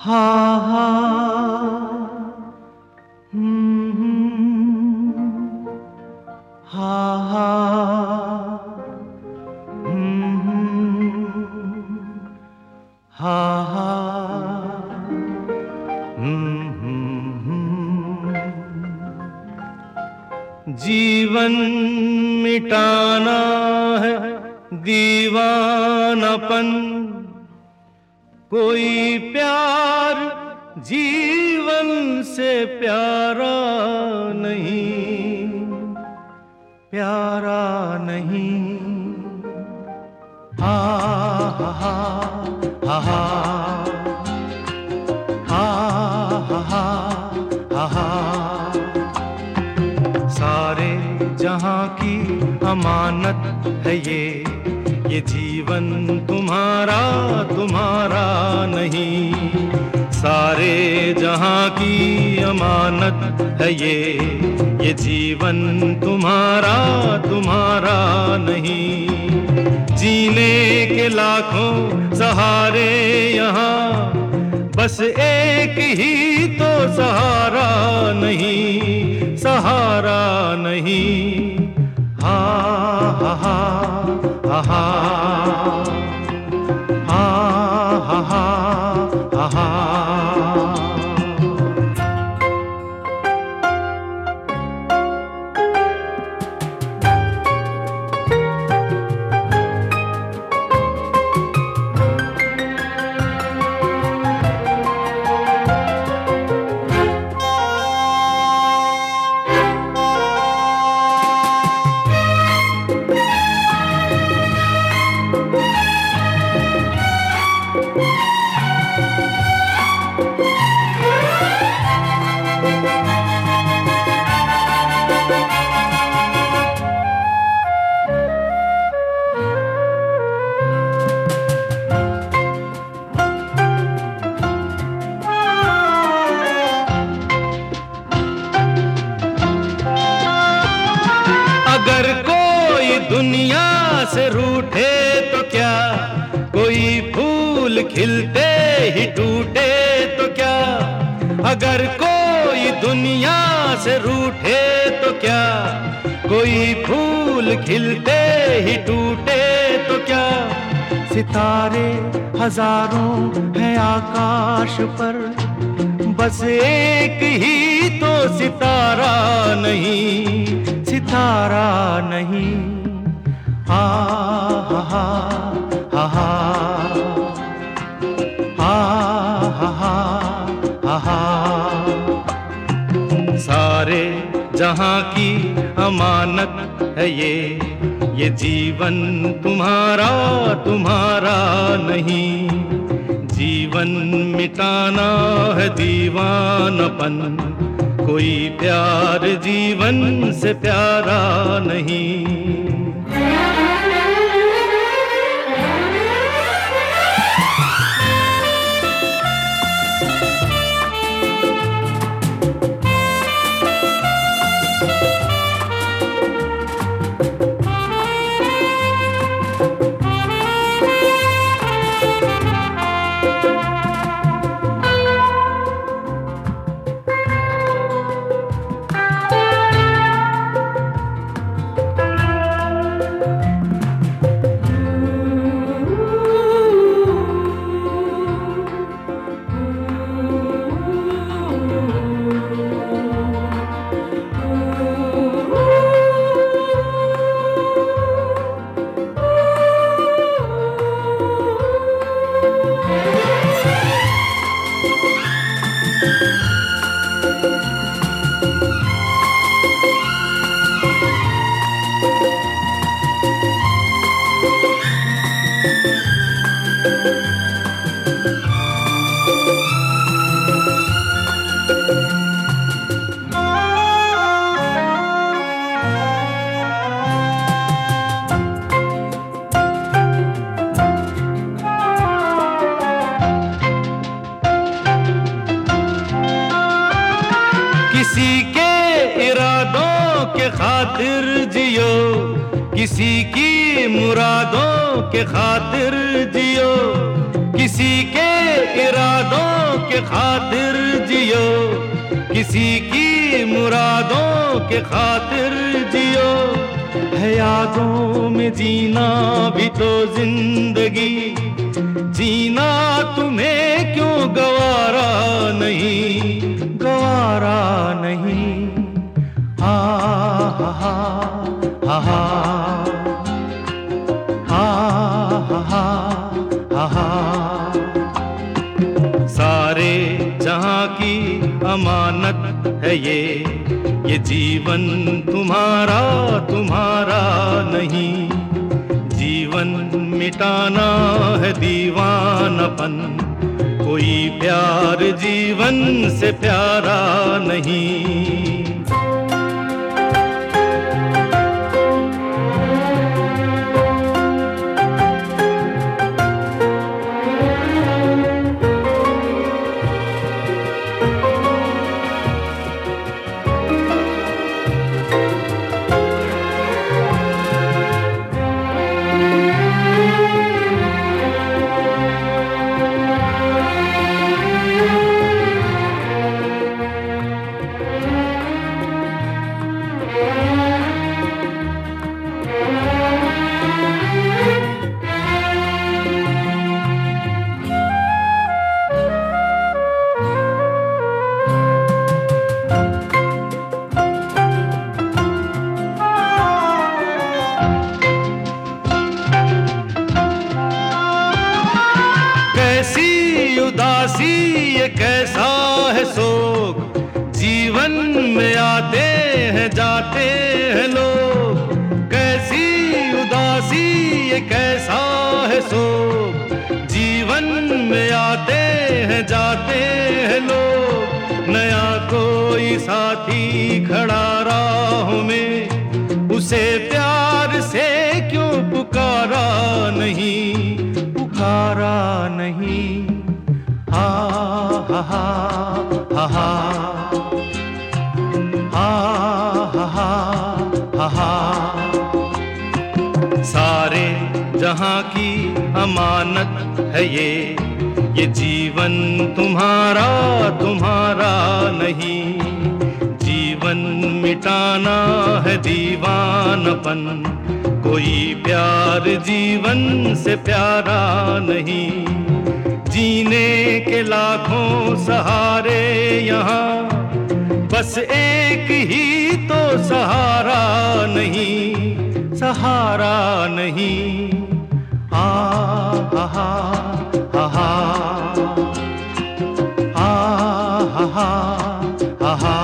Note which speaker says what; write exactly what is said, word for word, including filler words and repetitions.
Speaker 1: हा हा हम्म, हा हा हम्म, हा हा हम्म। जीवन मिटाना है दीवानापन, कोई प्यार जीवन से प्यारा नहीं, प्यारा नहीं। हा हा हा हा हा हा हा हा हा। सारे जहां की अमानत है ये ये जीवन तुम्हारा तुम्हारा नहीं। सारे जहां की अमानत है ये ये जीवन तुम्हारा तुम्हारा नहीं। जीने के लाखों सहारे यहाँ, बस एक ही तो सहारा नहीं, सहारा नहीं। हा हा हा हा हा हा हा हा हा। अगर कोई दुनिया से रूठे तो क्या, कोई फूल खिलते ही टूटे तो क्या। अगर कोई दुनिया से रूठे तो क्या, कोई फूल खिलते ही टूटे तो क्या। सितारे हजारों हैं आकाश पर, बस एक ही तो सितारा नहीं, सितारा नहीं। हा हा हा हा हा हा हा हा हा। सारे जहां की अमानत है ये ये जीवन तुम्हारा तुम्हारा नहीं। जीवन मिटाना है दीवानापन, कोई प्यार जीवन से प्यारा नहीं। किसी के इरादों के खातिर जियो, किसी की मुरादों के खातिर जियो, किसी के इरादों के खातिर जियो, किसी की मुरादों के खातिर जियो। है यादों में जीना भी तो जिंदगी, जीना तुम्हें क्यों गवारा नहीं, गवारा नहीं। हा हा हा हा हा हा हा हा हा। सारे जहां की अमानत है ये, ये जीवन तुम्हारा तुम्हारा नहीं। जीवन मिटाना है दीवानापन, कोई प्यार जीवन से प्यारा नहीं। कैसी उदासी ये कैसा है शोक, जीवन में आते हैं जाते हैं लोग। कैसी उदासी ये कैसा है शोक, जीवन में आते हैं जाते हैं लोग। नया कोई साथी खड़ा राहों में, उसे प्यार से क्यों पुकारा नहीं, पुकारा नहीं। हा हा हा हा हा हा हा हा हा। सारे जहां की अमानत है ये, ये जीवन तुम्हारा तुम्हारा नहीं। जीवन मिटाना है दीवानापन, कोई प्यार जीवन से प्यारा नहीं। जीने के लाखों सहारे यहाँ, बस एक ही तो सहारा नहीं, सहारा नहीं। हा हा हा हा हा हा हा हा।